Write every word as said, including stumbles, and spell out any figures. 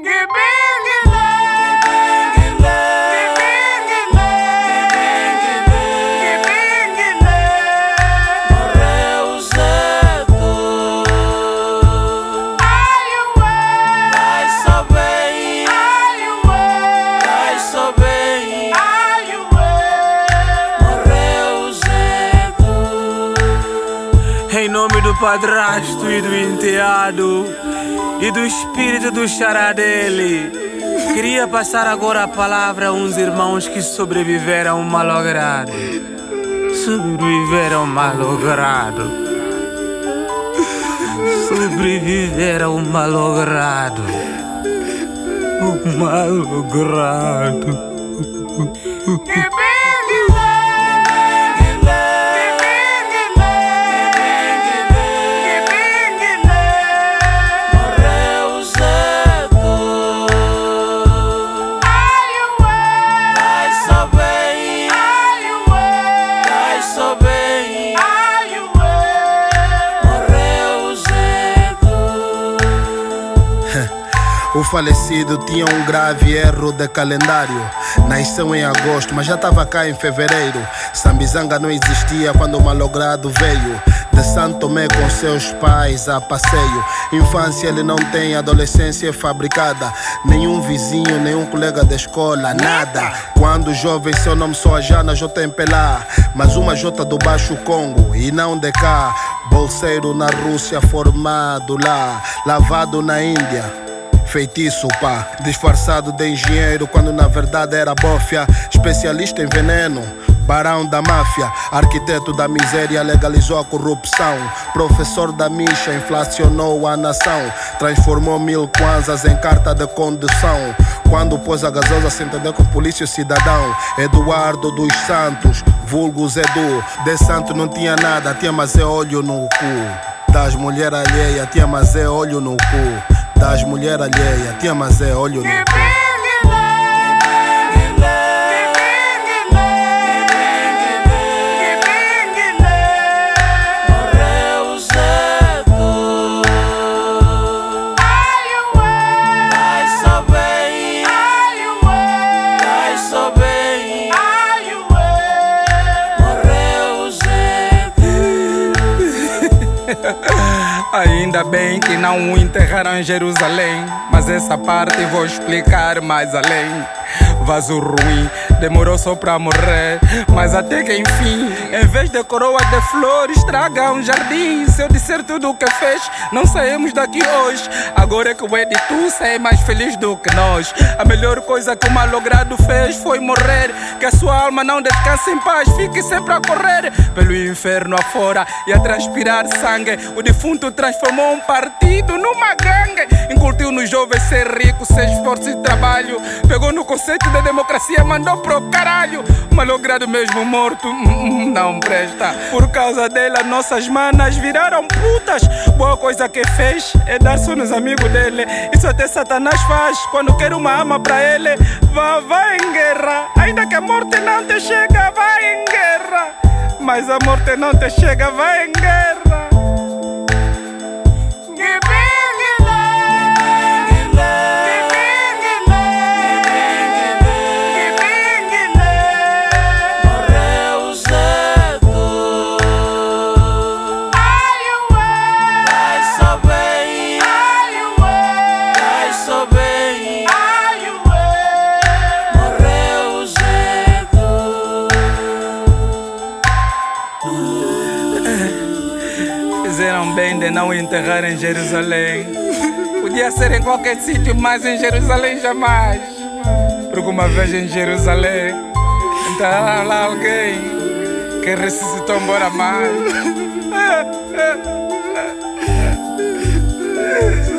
Em nome do padrasto e do enteado e do espírito do xará dele, queria passar agora a palavra a uns irmãos que sobreviveram ao malogrado. Sobreviveram ao malogrado. Sobreviveram ao malogrado. O malogrado. O falecido tinha um grave erro de calendário. Nasceu em agosto, mas já estava cá em fevereiro. Sambizanga não existia quando o malogrado veio de Santo Tomé com seus pais a passeio. Infância ele não tem, adolescência é fabricada. Nenhum vizinho, nenhum colega da escola, nada. Quando jovem seu nome só a Jana J M P lá, mas uma J do Baixo Congo e não de cá. Bolseiro na Rússia, formado lá, lavado na Índia. Feitiço, pá, disfarçado de engenheiro quando na verdade era bófia. Especialista em veneno, barão da máfia. Arquiteto da miséria, legalizou a corrupção. Professor da micha, inflacionou a nação. Transformou mil kwanzas em carta de condução. Quando pôs a gasosa se entender com polícia e cidadão. Eduardo dos Santos, vulgo Edu. De santo não tinha nada, tinha mas é olho no cu. Das mulheres alheias, tinha mas é olho no cu. Das mulheres alheias, tinha mas é olho no cu. Ainda bem que não o enterraram em Jerusalém, mas essa parte vou explicar mais além. Vaso ruim, demorou só pra morrer, mas até que enfim, em vez de coroa de flores, estraga um jardim. Se eu disser tudo o que fez, não saímos daqui hoje. Agora é que o Editu sai mais feliz do que nós. A melhor coisa que o malogrado fez foi morrer. Que a sua alma não descanse em paz, fique sempre a correr pelo inferno afora e a transpirar sangue. O defunto transformou um partido numa gangue. Incutiu nos jovens ser rico, ser esforço e trabalho. Pegou no conceito da democracia, mandou pro caralho. Malogrado mesmo morto, não presta. Por causa dele, as nossas manas viraram putas. Boa coisa que fez é dar só nos amigos dele. Isso até Satanás faz quando quer uma arma pra ele. Vá, vai em guerra, ainda que a morte não te chega, vai em guerra. Mas a morte não te chega, vai em guerra. Fizeram bem de não enterrar em Jerusalém. Podia ser em qualquer sítio, mas em Jerusalém jamais. Porque uma vez em Jerusalém, então lá alguém que ressuscitou embora mais.